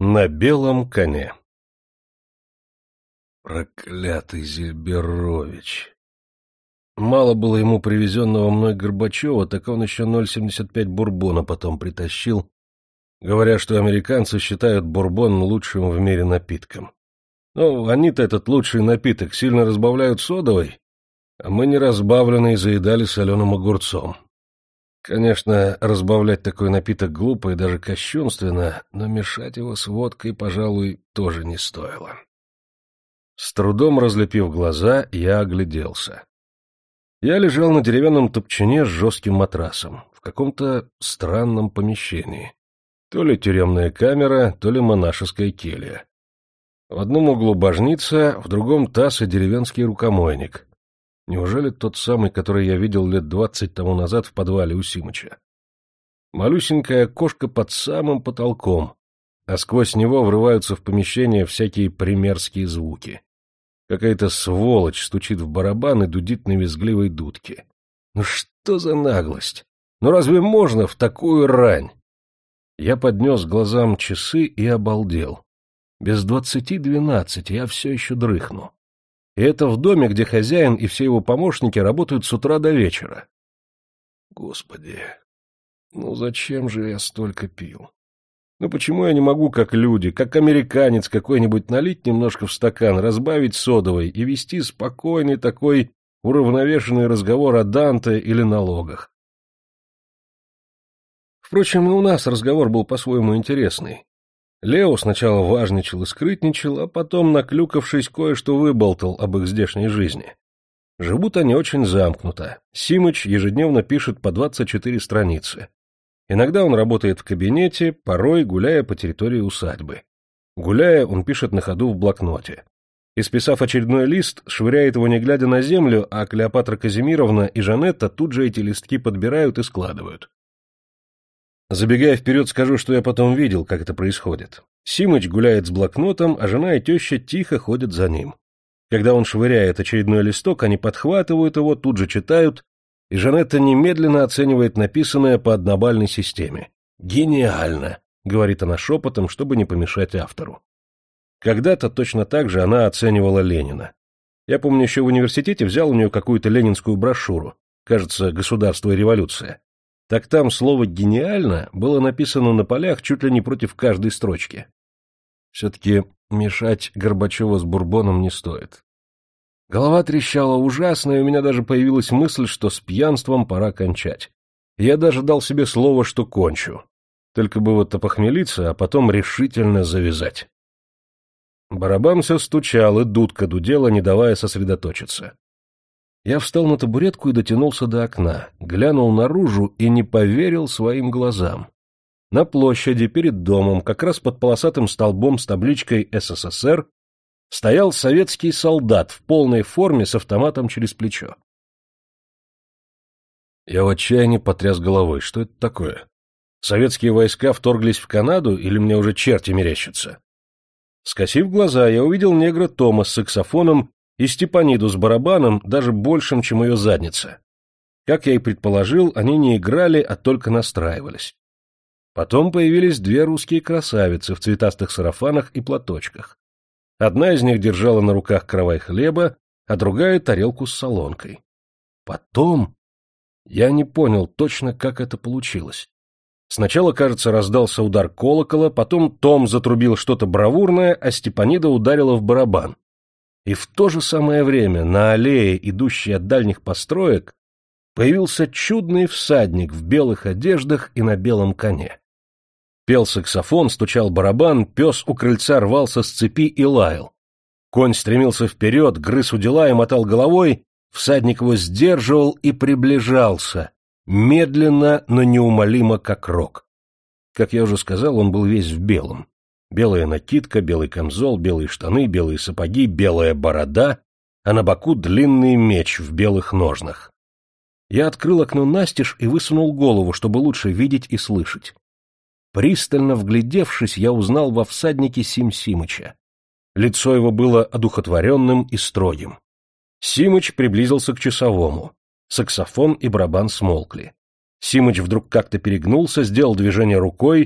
На белом коне. Проклятый Зельберович! Мало было ему привезенного мной Горбачева, так он еще 0,75 бурбона потом притащил, говоря, что американцы считают бурбон лучшим в мире напитком. Ну, они-то этот лучший напиток сильно разбавляют содовой, а мы неразбавленный заедали соленым огурцом. Конечно, разбавлять такой напиток глупо и даже кощунственно, но мешать его с водкой, пожалуй, тоже не стоило. С трудом разлепив глаза, я огляделся. Я лежал на деревянном топчине с жестким матрасом, в каком-то странном помещении. То ли тюремная камера, то ли монашеская келья. В одном углу божница, в другом таз и деревенский рукомойник. Неужели тот самый, который я видел лет 20 тому назад в подвале у Симыча? Малюсенькое окошко под самым потолком, а сквозь него врываются в помещение всякие примерские звуки. Какая-то сволочь стучит в барабан и дудит на визгливой дудке. Ну что за наглость? Ну разве можно в такую рань? Я поднес глазам часы и обалдел. Без 10:12 я все еще дрыхну. И это в доме, где хозяин и все его помощники работают с утра до вечера. Господи, ну зачем же я столько пил? Ну почему я не могу, как люди, как американец какой-нибудь, налить немножко в стакан, разбавить содовой и вести спокойный такой уравновешенный разговор о Данте или налогах? Впрочем, и у нас разговор был по-своему интересный. Лео сначала важничал и скрытничал, а потом, наклюкавшись, кое-что выболтал об их здешней жизни. Живут они очень замкнуто. Симыч ежедневно пишет по 24 страницы. Иногда он работает в кабинете, порой гуляя по территории усадьбы. Гуляя, он пишет на ходу в блокноте. Исписав очередной лист, швыряет его не глядя на землю, а Клеопатра Казимировна и Жанетта тут же эти листки подбирают и складывают. Забегая вперед, скажу, что я потом видел, как это происходит. Симыч гуляет с блокнотом, а жена и теща тихо ходят за ним. Когда он швыряет очередной листок, они подхватывают его, тут же читают, и Жанетта немедленно оценивает написанное по однобальной системе. «Гениально!» — говорит она шепотом, чтобы не помешать автору. Когда-то точно так же она оценивала Ленина. Я помню, еще в университете взял у нее какую-то ленинскую брошюру, кажется, «Государство и революция». Так там слово «гениально» было написано на полях чуть ли не против каждой строчки. Все-таки мешать Горбачева с бурбоном не стоит. Голова трещала ужасно, и у меня даже появилась мысль, что с пьянством пора кончать. Я даже дал себе слово, что кончу. Только бы вот опохмелиться, а потом решительно завязать. Барабан все стучал, и дудка дудела, не давая сосредоточиться. Я встал на табуретку и дотянулся до окна, глянул наружу и не поверил своим глазам. На площади перед домом, как раз под полосатым столбом с табличкой «СССР», стоял советский солдат в полной форме с автоматом через плечо. Я в отчаянии потряс головой. Что это такое? Советские войска вторглись в Канаду или мне уже черти мерещатся? Скосив глаза, я увидел негра Тома с саксофоном и Степаниду с барабаном, даже большим, чем ее задница. Как я и предположил, они не играли, а только настраивались. Потом появились две русские красавицы в цветастых сарафанах и платочках. Одна из них держала на руках каравай хлеба, а другая — тарелку с солонкой. Потом... Я не понял точно, как это получилось. Сначала, кажется, раздался удар колокола, потом Том затрубил что-то бравурное, а Степанида ударила в барабан. И в то же самое время на аллее, идущей от дальних построек, появился чудный всадник в белых одеждах и на белом коне. Пел саксофон, стучал барабан, пес у крыльца рвался с цепи и лаял. Конь стремился вперед, грыз удила и мотал головой, всадник его сдерживал и приближался, медленно, но неумолимо, как рок. Как я уже сказал, он был весь в белом. Белая накидка, белый камзол, белые штаны, белые сапоги, белая борода, а на боку длинный меч в белых ножнах. Я открыл окно настежь и высунул голову, чтобы лучше видеть и слышать. Пристально вглядевшись, я узнал во всаднике Сим Симыча. Лицо его было одухотворенным и строгим. Симыч приблизился к часовому. Саксофон и барабан смолкли. Симыч вдруг как-то перегнулся, сделал движение рукой,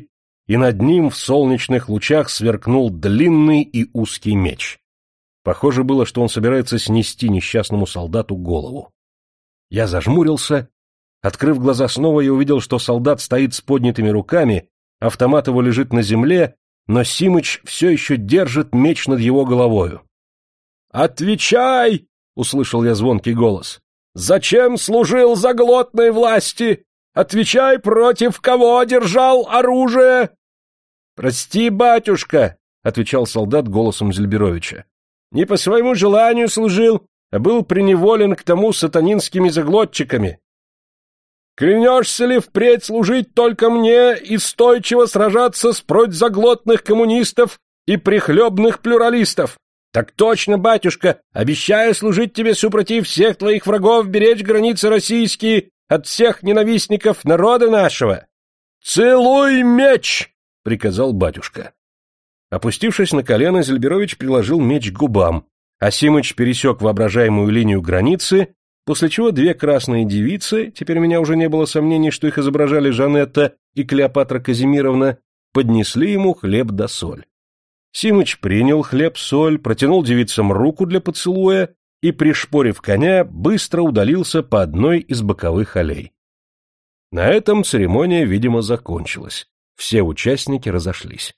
и над ним в солнечных лучах сверкнул длинный и узкий меч. Похоже было, что он собирается снести несчастному солдату голову. Я зажмурился. Открыв глаза снова, я увидел, что солдат стоит с поднятыми руками, автомат его лежит на земле, но Симыч все еще держит меч над его головою. «Отвечай!» — услышал я звонкий голос. «Зачем служил заглотной власти? Отвечай, против кого держал оружие!» «Прости, батюшка!» — отвечал солдат голосом Зельберовича. «Не по своему желанию служил, а был приневолен к тому сатанинскими заглотчиками. Клянешься ли впредь служить только мне и стойчиво сражаться с противозаглотных коммунистов и прихлебных плюралистов? Так точно, батюшка, обещаю служить тебе супротив всех твоих врагов, беречь границы российские от всех ненавистников народа нашего. Целуй меч!» — приказал батюшка. Опустившись на колено, Зельберович приложил меч к губам, а Симыч пересек воображаемую линию границы, после чего две красные девицы, теперь у меня уже не было сомнений, что их изображали Жанетта и Клеопатра Казимировна, поднесли ему хлеб да соль. Симыч принял хлеб-соль, протянул девицам руку для поцелуя и, пришпорив коня, быстро удалился по одной из боковых аллей. На этом церемония, видимо, закончилась. Все участники разошлись.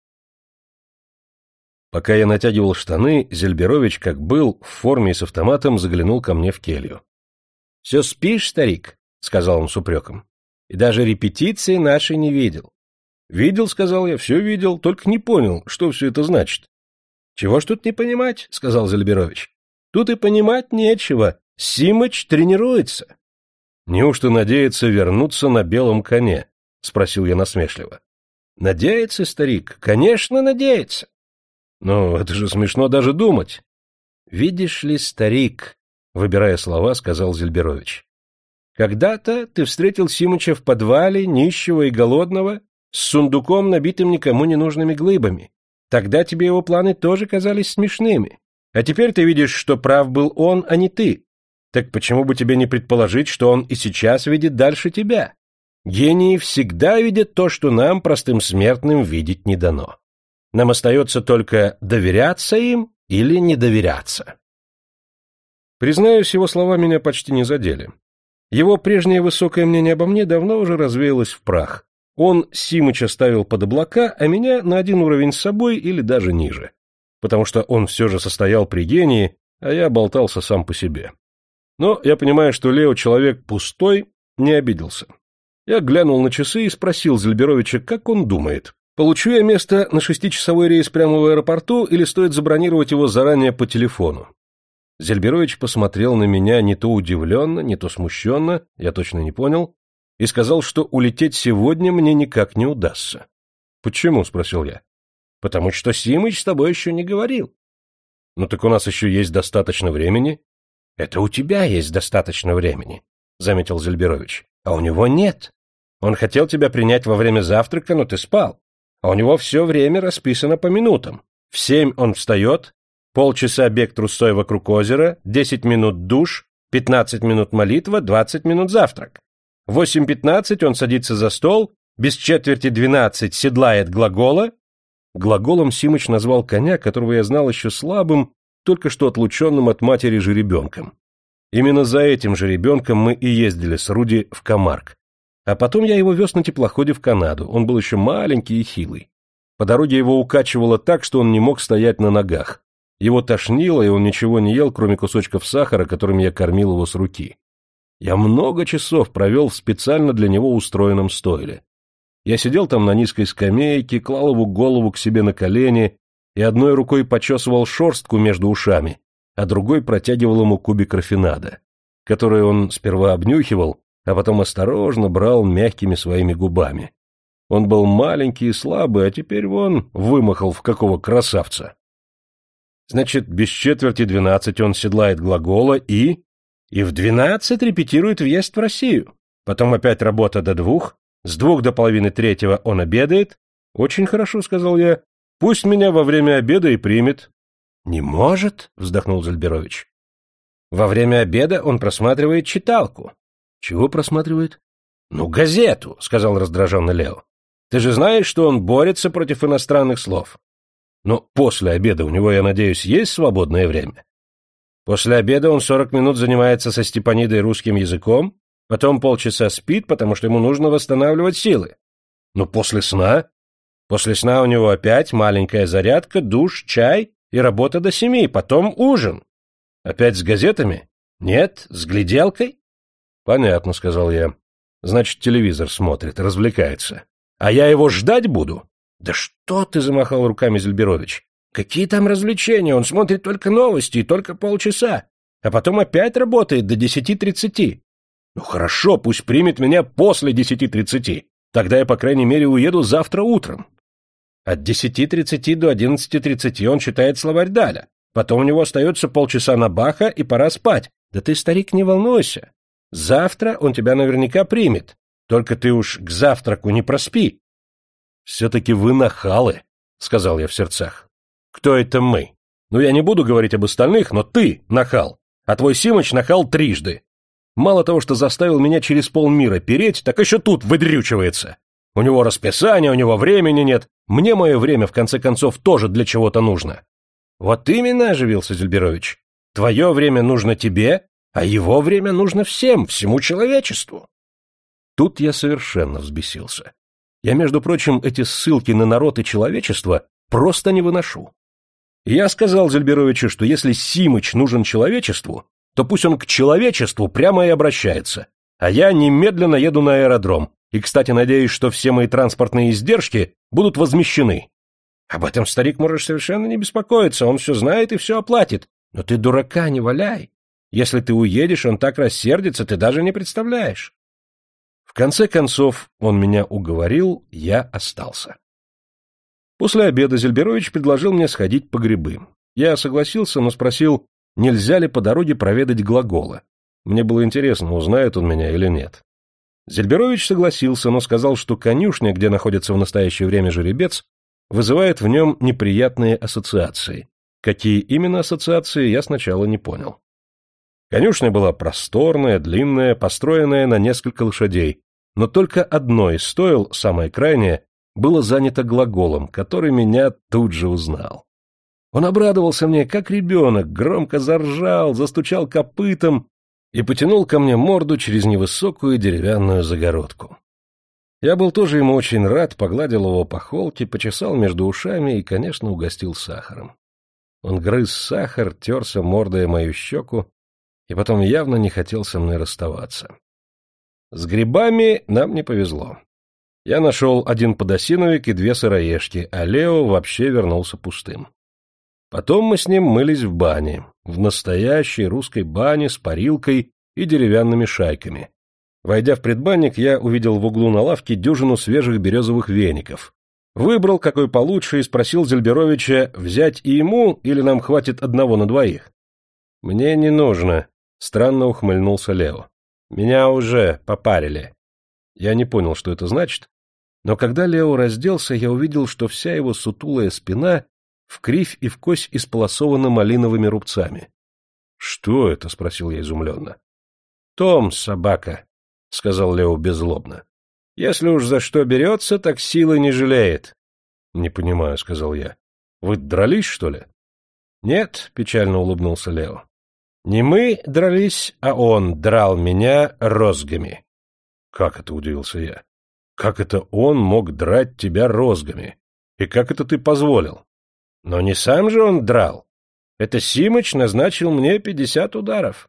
Пока я натягивал штаны, Зельберович, как был, в форме и с автоматом, заглянул ко мне в келью. — Все спишь, старик? — сказал он с упреком. — И даже репетиции нашей не видел. — Видел, — сказал я, — все видел, только не понял, что все это значит. — Чего ж тут не понимать, — сказал Зельберович. — Тут и понимать нечего. Симыч тренируется. — Неужто надеется вернуться на белом коне? — спросил я насмешливо. — Надеется, старик, конечно, надеется. Но это же смешно даже думать. — Видишь ли, старик, — выбирая слова, сказал Зельберович. — Когда-то ты встретил Симыча в подвале, нищего и голодного, с сундуком, набитым никому не нужными глыбами. Тогда тебе его планы тоже казались смешными. А теперь ты видишь, что прав был он, а не ты. Так почему бы тебе не предположить, что он и сейчас видит дальше тебя? Гении всегда видят то, что нам, простым смертным, видеть не дано. Нам остается только доверяться им или не доверяться. Признаюсь, его слова меня почти не задели. Его прежнее высокое мнение обо мне давно уже развеялось в прах. Он Симыча ставил под облака, а меня на один уровень с собой или даже ниже. Потому что он все же состоял при гении, а я болтался сам по себе. Но я понимаю, что Лео человек пустой, не обиделся. Я глянул на часы и спросил Зельберовича, как он думает. Получу я место на 6-часовой рейс прямо в аэропорту или стоит забронировать его заранее по телефону? Зельберович посмотрел на меня не то удивленно, не то смущенно, я точно не понял, и сказал, что улететь сегодня мне никак не удастся. — Почему? — спросил я. — Потому что Симыч с тобой еще не говорил. — Ну так у нас еще есть достаточно времени. — Это у тебя есть достаточно времени, — заметил Зельберович, — а у него нет. Он хотел тебя принять во время завтрака, но ты спал. А у него все время расписано по минутам. В 7 он встает, полчаса бег трусцой вокруг озера, 10 минут душ, 15 минут молитва, 20 минут завтрак. В 8:15 он садится за стол, без четверти 12 седлает глагола. Глаголом Симыч назвал коня, которого я знал еще слабым, только что отлученным от матери жеребенком. Именно за этим жеребенком мы и ездили с Руди в Камарк. А потом я его вез на теплоходе в Канаду, он был еще маленький и хилый. По дороге его укачивало так, что он не мог стоять на ногах. Его тошнило, и он ничего не ел, кроме кусочков сахара, которыми я кормил его с руки. Я много часов провел в специально для него устроенном стойле. Я сидел там на низкой скамейке, клал его голову к себе на колени и одной рукой почесывал шерстку между ушами, а другой протягивал ему кубик рафинада, который он сперва обнюхивал, а потом осторожно брал мягкими своими губами. Он был маленький и слабый, а теперь вон вымахал в какого красавца. Значит, без четверти 12 он седлает глагола и в 12 репетирует въезд в Россию. Потом опять работа до 2, с 2 до половины 3 он обедает. Очень хорошо, сказал я. Пусть меня во время обеда и примет. Не может, вздохнул Зельберович. Во время обеда он просматривает читалку. Чего просматривает? Ну, газету, сказал раздраженно Лео. Ты же знаешь, что он борется против иностранных слов. Но после обеда у него, я надеюсь, есть свободное время? После обеда он 40 минут занимается со Степанидой русским языком, потом полчаса спит, потому что ему нужно восстанавливать силы. Но после сна? После сна у него опять маленькая зарядка, душ, чай и работа до 7, потом ужин. Опять с газетами? Нет, с гляделкой? Понятно, сказал я. Значит, телевизор смотрит, развлекается. А я его ждать буду? Да что ты, замахал руками Зельберович. Какие там развлечения? Он смотрит только новости и только полчаса. А потом опять работает до 10:30. Ну хорошо, пусть примет меня после 10:30. Тогда я, по крайней мере, уеду завтра утром. От 10:30 до 11:30 он читает словарь Даля. Потом у него остается полчаса на Баха, и пора спать. Да ты, старик, не волнуйся. Завтра он тебя наверняка примет. Только ты уж к завтраку не проспи. — Все-таки вы нахалы, — сказал я в сердцах. — Кто это мы? Ну, я не буду говорить об остальных, но ты нахал. А твой Симыч нахал трижды. Мало того, что заставил меня через полмира переть, так еще тут выдрючивается. У него расписание, у него времени нет. Мне мое время, в конце концов, тоже для чего-то нужно. Вот именно, оживился Зельберович. Твое время нужно тебе, а его время нужно всем, всему человечеству. Тут я совершенно взбесился. Я, между прочим, эти ссылки на народ и человечество просто не выношу. Я сказал Зельберовичу, что если Симыч нужен человечеству, то пусть он к человечеству прямо и обращается, а я немедленно еду на аэродром, и, кстати, надеюсь, что все мои транспортные издержки будут возмещены. Об этом старик можешь совершенно не беспокоиться, он все знает и все оплатит. Но ты дурака не валяй. Если ты уедешь, он так рассердится, ты даже не представляешь. В конце концов, он меня уговорил, я остался. После обеда Зельберович предложил мне сходить по грибы. Я согласился, но спросил, нельзя ли по дороге проведать Глагола. Мне было интересно, узнает он меня или нет. Зельберович согласился, но сказал, что конюшня, где находится в настоящее время жеребец, вызывает в нем неприятные ассоциации. Какие именно ассоциации, я сначала не понял. Конюшня была просторная, длинная, построенная на несколько лошадей, но только одно из стойл, самое крайнее, было занято Глаголом, который меня тут же узнал. Он обрадовался мне, как ребенок, громко заржал, застучал копытом и потянул ко мне морду через невысокую деревянную загородку. Я был тоже ему очень рад, погладил его по холке, почесал между ушами и, конечно, угостил сахаром. Он грыз сахар, терся мордой о мою щеку и потом явно не хотел со мной расставаться. С грибами нам не повезло. Я нашел 1 подосиновик и 2 сыроежки, а Лео вообще вернулся пустым. Потом мы с ним мылись в бане, в настоящей русской бане с парилкой и деревянными шайками. Войдя в предбанник, я увидел в углу на лавке дюжину свежих березовых веников. Выбрал какой получше и спросил Зельберовича, взять и ему, или нам хватит одного на двоих. — Мне не нужно, — странно ухмыльнулся Лео. — Меня уже попарили. Я не понял, что это значит, но когда Лео разделся, я увидел, что вся его сутулая спина в кривь и в кось исполосована малиновыми рубцами. — Что это? — спросил я изумленно. — Том, собака, — сказал Лео беззлобно. — Если уж за что берется, так силы не жалеет. — Не понимаю, — сказал я. — Вы дрались, что ли? — Нет, — печально улыбнулся Лео. — Не мы дрались, а он драл меня розгами. — Как это? — удивился я. — Как это он мог драть тебя розгами? И как это ты позволил? — Но не сам же он драл. Это Симыч назначил мне 50 ударов.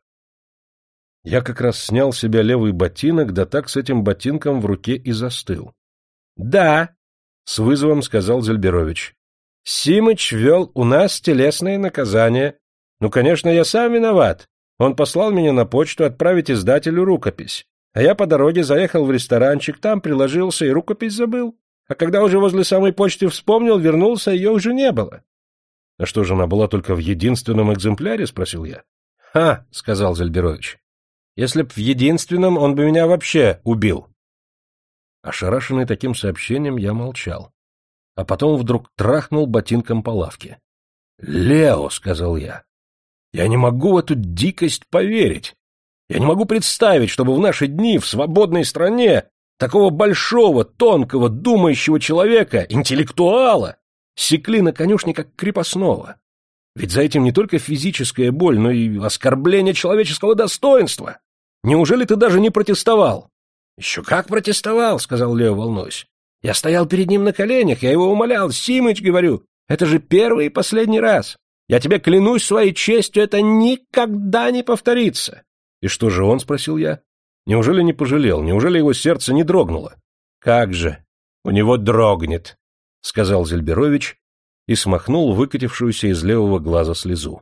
Я как раз снял с себя левый ботинок, да так с этим ботинком в руке и застыл. — Да, — с вызовом сказал Зельберович. — Симыч вел у нас телесные наказания. Ну, конечно, я сам виноват. Он послал меня на почту отправить издателю рукопись. А я по дороге заехал в ресторанчик, там приложился и рукопись забыл. А когда уже возле самой почты вспомнил, вернулся, ее уже не было. — А что же, она была только в единственном экземпляре? — спросил я. — Ха, — сказал Зельберович. — Если б в единственном, он бы меня вообще убил. Ошарашенный таким сообщением, я молчал. А потом вдруг трахнул ботинком по лавке. — Лео, — сказал я, — я не могу в эту дикость поверить. Я не могу представить, чтобы в наши дни в свободной стране Такого большого, тонкого, думающего человека, интеллектуала, секли на конюшне как крепостного. Ведь за этим не только физическая боль, но и оскорбление человеческого достоинства. Неужели ты даже не протестовал? — Еще как протестовал, — сказал Лео, волнуясь. Я стоял перед ним на коленях, я его умолял. Симыч, говорю, это же первый и последний раз. Я тебе клянусь своей честью, это никогда не повторится. — И что же он, — спросил я. — Неужели не пожалел? Неужели его сердце не дрогнуло? — Как же? У него дрогнет, — сказал Зельберович и смахнул выкатившуюся из левого глаза слезу.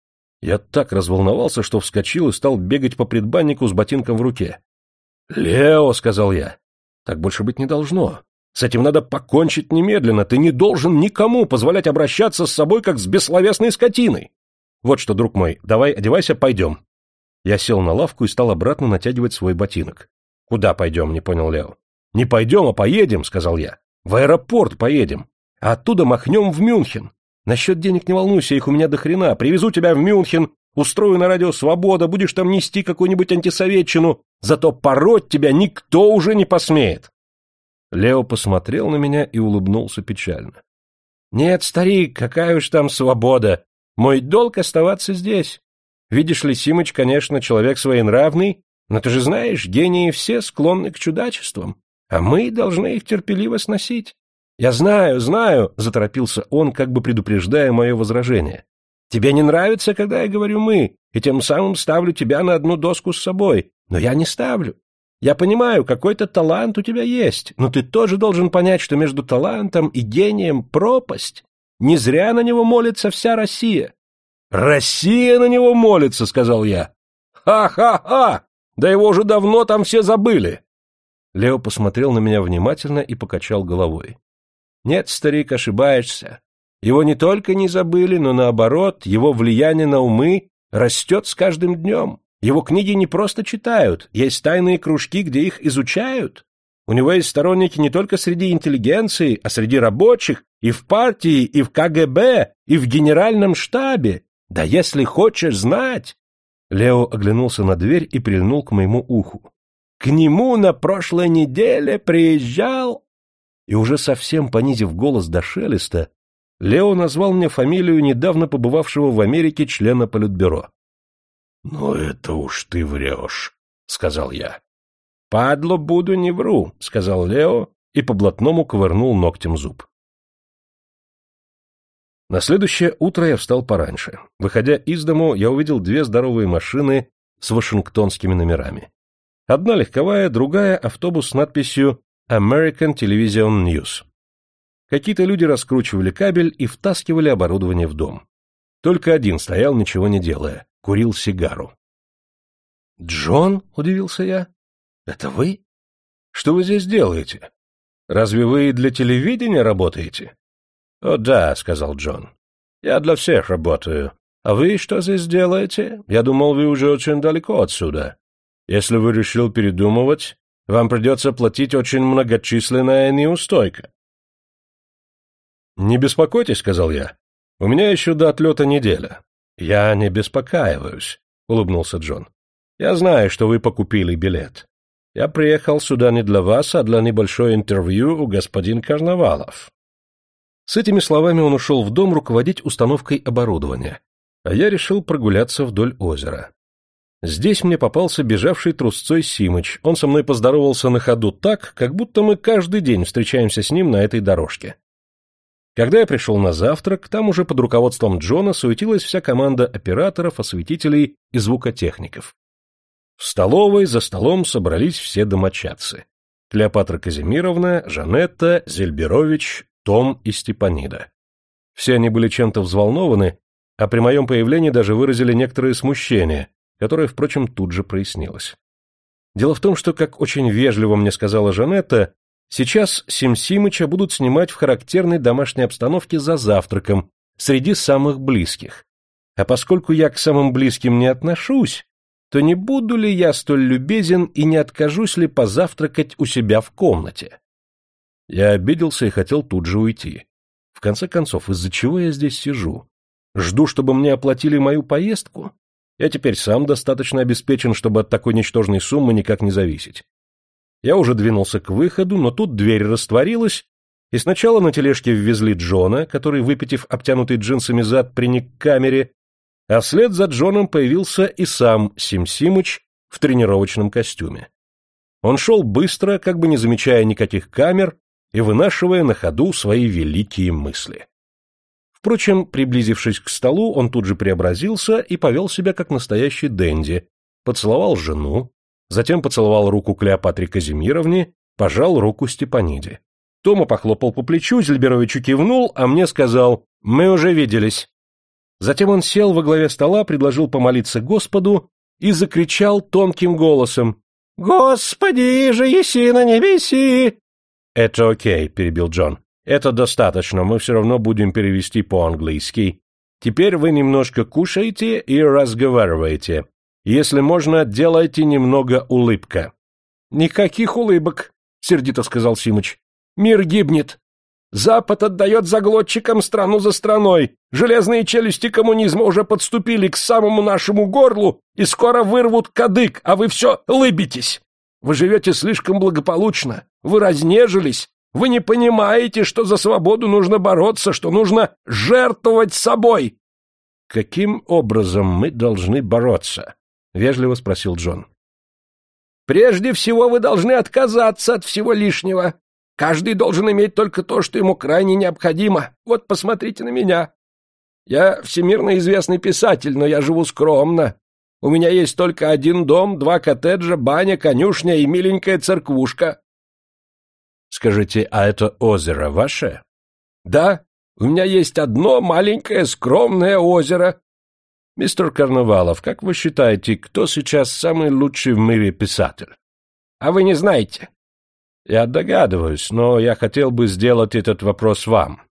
Я так разволновался, что вскочил и стал бегать по предбаннику с ботинком в руке. — Лео, — сказал я, — так больше быть не должно. С этим надо покончить немедленно. Ты не должен никому позволять обращаться с собой, как с бессловесной скотиной. Вот что, друг мой, давай одевайся, пойдем. Я сел на лавку и стал обратно натягивать свой ботинок. — Куда пойдем? — не понял Лео. — Не пойдем, а поедем, — сказал я. — В аэропорт поедем. А оттуда махнем в Мюнхен. Насчет денег не волнуйся, их у меня до хрена. Привезу тебя в Мюнхен, устрою на радио «Свобода», будешь там нести какую-нибудь антисоветчину. Зато пороть тебя никто уже не посмеет. Лео посмотрел на меня и улыбнулся печально. — Нет, старик, какая уж там свобода. Мой долг оставаться здесь. Видишь ли, Симыч, конечно, человек своенравный, но ты же знаешь, гении все склонны к чудачествам, а мы должны их терпеливо сносить. — Я знаю, — заторопился он, как бы предупреждая мое возражение. — Тебе не нравится, когда я говорю «мы», и тем самым ставлю тебя на одну доску с собой, но я не ставлю. Я понимаю, какой-то талант у тебя есть, но ты тоже должен понять, что между талантом и гением пропасть. Не зря на него молится вся Россия. — Россия на него молится, — сказал я. — Ха-ха-ха! Да его уже давно там все забыли. Лео посмотрел на меня внимательно и покачал головой. — Нет, старик, ошибаешься. Его не только не забыли, но наоборот, его влияние на умы растет с каждым днем. Его книги не просто читают, есть тайные кружки, где их изучают. У него есть сторонники не только среди интеллигенции, а среди рабочих, и в партии, и в КГБ, и в генеральном штабе. Да если хочешь знать... Лео оглянулся на дверь и прильнул к моему уху. К нему на прошлой неделе приезжал... И уже совсем понизив голос до шелеста, Лео назвал мне фамилию недавно побывавшего в Америке члена Политбюро. — Ну, это уж ты врешь, — сказал я. — Падло буду, не вру, — сказал Лео и по-блатному ковырнул ногтем зуб. На следующее утро я встал пораньше. Выходя из дому, я увидел две здоровые машины с вашингтонскими номерами. Одна легковая, другая — автобус с надписью «American Television News». Какие-то люди раскручивали кабель и втаскивали оборудование в дом. Только один стоял, ничего не делая. Курил сигару. — Джон? — удивился я. — Это вы? Что вы здесь делаете? Разве вы для телевидения работаете? — О, да, — сказал Джон. — Я для всех работаю. А вы что здесь делаете? Я думал, вы уже очень далеко отсюда. Если вы решил передумывать, вам придется платить очень многочисленная неустойка. — Не беспокойтесь, — сказал я. — У меня еще до отлета неделя. — Я не беспокаиваюсь, — улыбнулся Джон. — Я знаю, что вы покупили билет. Я приехал сюда не для вас, а для небольшого интервью у господина Карнавалов. С этими словами он ушел в дом руководить установкой оборудования, а я решил прогуляться вдоль озера. Здесь мне попался бежавший трусцой Симыч. Он со мной поздоровался на ходу так, как будто мы каждый день встречаемся с ним на этой дорожке. Когда я пришел на завтрак, там уже под руководством Джона суетилась вся команда операторов, осветителей и звукотехников. В столовой за столом собрались все домочадцы. Клеопатра Казимировна, Жанетта, Зельберович, Том и Степанида. Все они были чем-то взволнованы, а при моем появлении даже выразили некоторое смущение, которое, впрочем, тут же прояснилось. Дело в том, что, как очень вежливо мне сказала Жанетта, сейчас Сим-Симыча будут снимать в характерной домашней обстановке за завтраком, среди самых близких. А поскольку я к самым близким не отношусь, то не буду ли я столь любезен и не откажусь ли позавтракать у себя в комнате? Я обиделся и хотел тут же уйти. В конце концов, из-за чего я здесь сижу? Жду, чтобы мне оплатили мою поездку? Я теперь сам достаточно обеспечен, чтобы от такой ничтожной суммы никак не зависеть. Я уже двинулся к выходу, но тут дверь растворилась, и сначала на тележке ввезли Джона, который, выпитив обтянутый джинсами зад, приник к камере, а вслед за Джоном появился и сам Сим Симыч в тренировочном костюме. Он шел быстро, как бы не замечая никаких камер, и вынашивая на ходу свои великие мысли. Впрочем, приблизившись к столу, он тут же преобразился и повел себя как настоящий денди, поцеловал жену, затем поцеловал руку Клеопатре Казимировне, пожал руку Степаниде. Тома похлопал по плечу, Зельберовичу кивнул, а мне сказал: «Мы уже виделись». Затем он сел во главе стола, предложил помолиться Господу и закричал тонким голосом: «Господи же, еси на небеси!» «Это окей», — перебил Джон. «Это достаточно, мы все равно будем перевести по-английски. Теперь вы немножко кушаете и разговариваете. Если можно, делайте немного улыбка». «Никаких улыбок», — сердито сказал Симыч. «Мир гибнет. Запад отдает заглотчикам страну за страной. Железные челюсти коммунизма уже подступили к самому нашему горлу и скоро вырвут кадык, а вы все лыбитесь. Вы живете слишком благополучно, вы разнежились, вы не понимаете, что за свободу нужно бороться, что нужно жертвовать собой». «Каким образом мы должны бороться?» — вежливо спросил Джон. «Прежде всего вы должны отказаться от всего лишнего. Каждый должен иметь только то, что ему крайне необходимо. Вот посмотрите на меня. Я всемирно известный писатель, но я живу скромно. У меня есть только один дом, 2 коттеджа, баня, конюшня и миленькая церквушка». «Скажите, а это озеро ваше?» «Да, у меня есть одно маленькое скромное озеро». «Мистер Карнавалов, как вы считаете, кто сейчас самый лучший в мире писатель?» «А вы не знаете?» «Я догадываюсь, но я хотел бы сделать этот вопрос вам».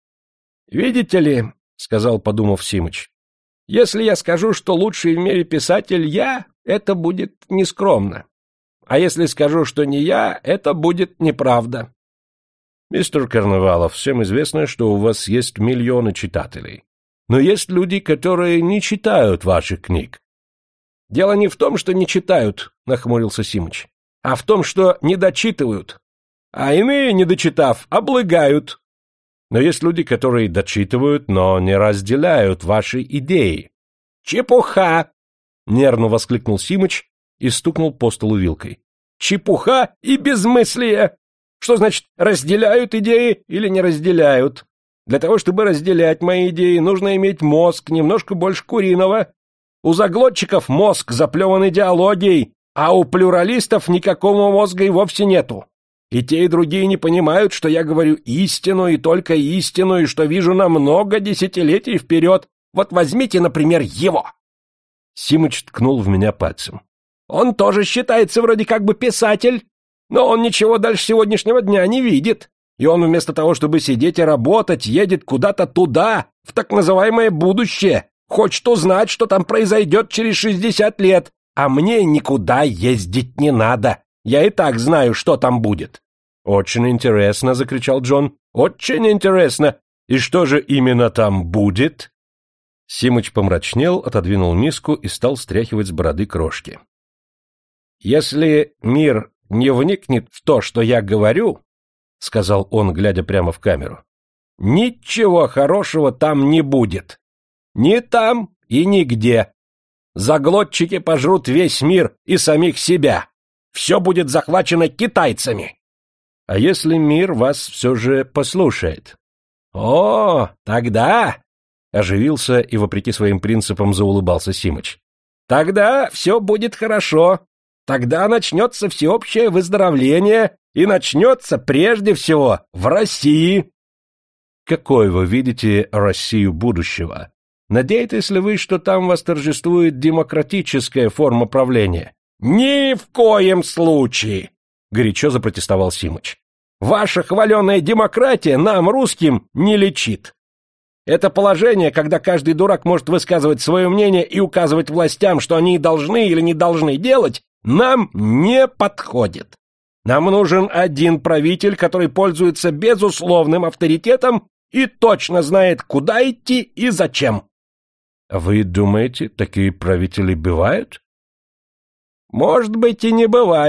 «Видите ли, — сказал, подумав Симыч, — если я скажу, что лучший в мире писатель я, это будет нескромно. А если скажу, что не я, это будет неправда». «Мистер Карнавалов, всем известно, что у вас есть миллионы читателей. Но есть люди, которые не читают ваших книг». «Дело не в том, что не читают, — нахмурился Симыч, — а в том, что не дочитывают. А иные, не дочитав, облыгают». «Но есть люди, которые дочитывают, но не разделяют ваши идеи». «Чепуха!» — нервно воскликнул Симыч и стукнул по столу вилкой. «Чепуха и безмыслие! Что значит разделяют идеи или не разделяют? Для того, чтобы разделять мои идеи, нужно иметь мозг немножко больше куриного. У заглотчиков мозг заплеван идеологией, а у плюралистов никакого мозга и вовсе нету. И те, и другие не понимают, что я говорю истину и только истину, и что вижу на много десятилетий вперед. Вот возьмите, например, его». Симыч ткнул в меня пальцем. «Он тоже считается вроде как бы писатель, но он ничего дальше сегодняшнего дня не видит. И он вместо того, чтобы сидеть и работать, едет куда-то туда, в так называемое будущее. Хочет узнать, что там произойдет через 60 лет. А мне никуда ездить не надо. Я и так знаю, что там будет». «Очень интересно», — закричал Джон. «Очень интересно. И что же именно там будет?» Симыч помрачнел, отодвинул миску и стал стряхивать с бороды крошки. «Если мир не вникнет в то, что я говорю, — сказал он, глядя прямо в камеру, — ничего хорошего там не будет. Ни там и нигде. Заглотчики пожрут весь мир и самих себя. Все будет захвачено китайцами». «А если мир вас все же послушает?» «О, тогда...» — оживился и, вопреки своим принципам, заулыбался Симыч. «Тогда все будет хорошо. Тогда начнется всеобщее выздоровление, и начнется прежде всего в России». «Какой вы видите Россию будущего? Надеетесь ли вы, что там восторжествует демократическая форма правления?» «Ни в коем случае!» — горячо запротестовал Симыч. «Ваша хваленая демократия нам, русским, не лечит. Это положение, когда каждый дурак может высказывать свое мнение и указывать властям, что они должны или не должны делать, нам не подходит. Нам нужен один правитель, который пользуется безусловным авторитетом и точно знает, куда идти и зачем». «Вы думаете, такие правители бывают?» «Может быть, и не бывают,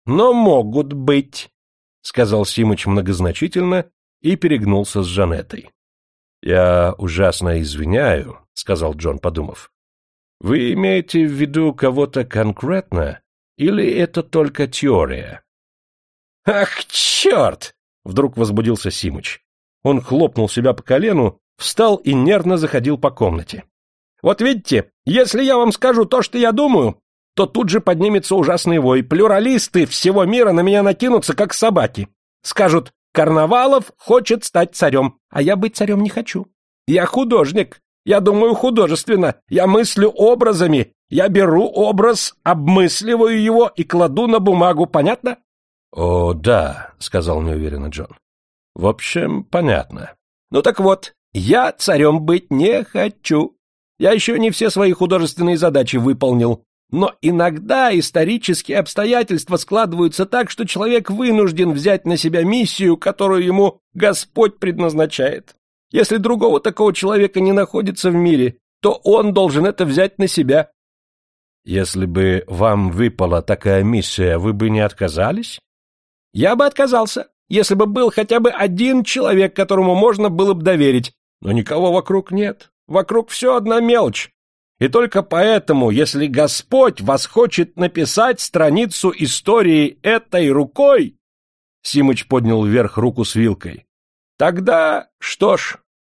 но могут быть, — сказал Симыч многозначительно и перегнулся с Жанеттой. — Я ужасно извиняю, — сказал Джон, подумав. — Вы имеете в виду кого-то конкретно, или это только теория? — Ах, черт! — вдруг возбудился Симыч. Он хлопнул себя по колену, встал и нервно заходил по комнате. — Вот видите, если я вам скажу то, что я думаю, то тут же поднимется ужасный вой. Плюралисты всего мира на меня накинутся, как собаки. Скажут: Карнавалов хочет стать царем, а я быть царем не хочу. Я художник, я думаю художественно, я мыслю образами, я беру образ, обмысливаю его и кладу на бумагу, понятно? — О, да, — сказал неуверенно Джон. — В общем, понятно. — Ну так вот, я царем быть не хочу. Я еще не все свои художественные задачи выполнил. Но иногда исторические обстоятельства складываются так, что человек вынужден взять на себя миссию, которую ему Господь предназначает. Если другого такого человека не находится в мире, то он должен это взять на себя. — Если бы вам выпала такая миссия, вы бы не отказались? — Я бы отказался, если бы был хотя бы один человек, которому можно было бы доверить. Но никого вокруг нет. Вокруг все одна мелочь. И только поэтому, если Господь вас хочет написать страницу истории этой рукой, Симыч поднял вверх руку с вилкой, тогда что ж?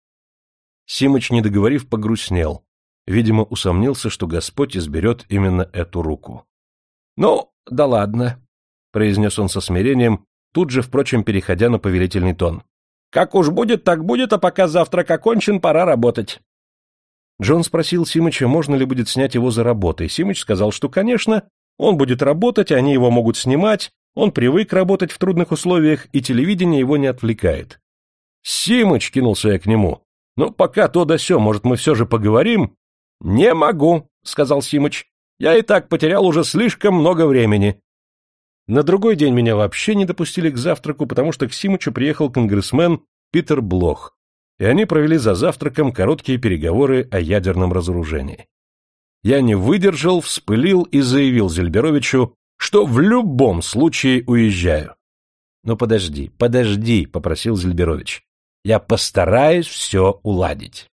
Симыч, не договорив, погрустнел. Видимо, усомнился, что Господь изберет именно эту руку. — Ну, да ладно, — произнес он со смирением, тут же, впрочем, переходя на повелительный тон. — Как уж будет, так будет, а пока завтрак окончен, пора работать. Джон спросил Симыча, можно ли будет снять его за работой. Симыч сказал, что, конечно, он будет работать, они его могут снимать, он привык работать в трудных условиях, и телевидение его не отвлекает. «Симыч!» — кинулся я к нему. «Ну, пока то да сё, может, мы все же поговорим?» «Не могу», — сказал Симыч. «Я и так потерял уже слишком много времени». На другой день меня вообще не допустили к завтраку, потому что к Симычу приехал конгрессмен Питер Блох, и они провели за завтраком короткие переговоры о ядерном разоружении. Я не выдержал, вспылил и заявил Зельберовичу, что в любом случае уезжаю. — Ну подожди, — попросил Зельберович. — Я постараюсь все уладить.